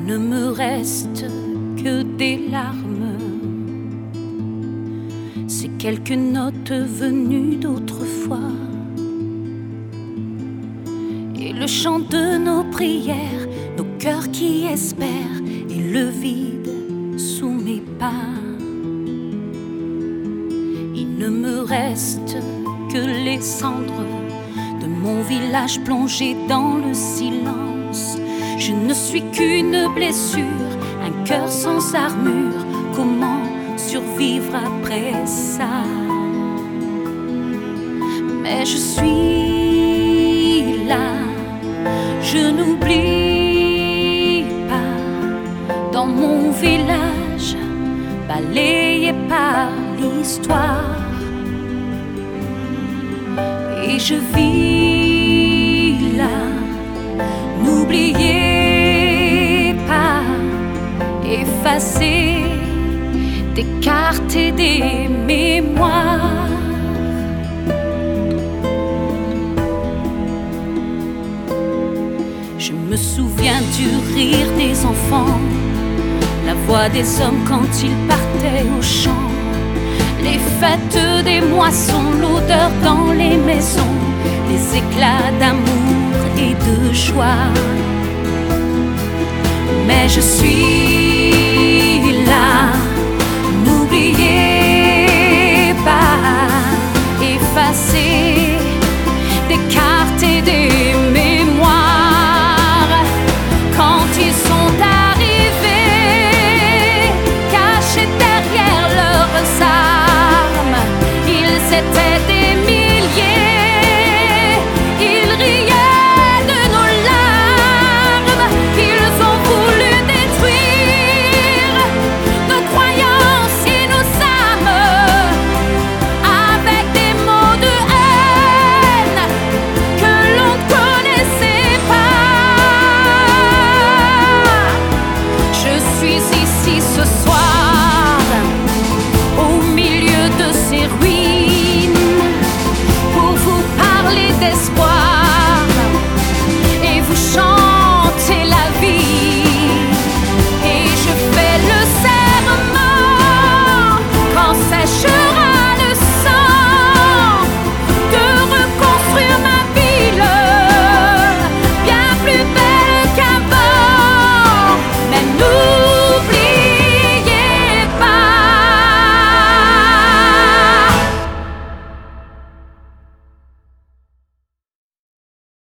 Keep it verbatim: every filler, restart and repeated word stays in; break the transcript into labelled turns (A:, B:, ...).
A: ne me reste que des larmes, ces quelques notes venues d'autrefois, et le chant de nos prières, nos cœurs qui espèrent, et le vide sous mes pas. Il ne me reste que les cendres de mon village plongé dans le silence. Je ne suis qu'une blessure, un cœur sans armure. Comment survivre après ça? Mais je suis là, je n'oublie pas. Dans mon village, balayé par l'histoire, et je vis là. N'oubliez pas, effacer des cartes et des mémoires. Je me souviens du rire des enfants, la voix des hommes quand ils partaient au champ, les fêtes des moissons, l'odeur dans les maisons, les éclats d'amour et de joie. Mais je suis là,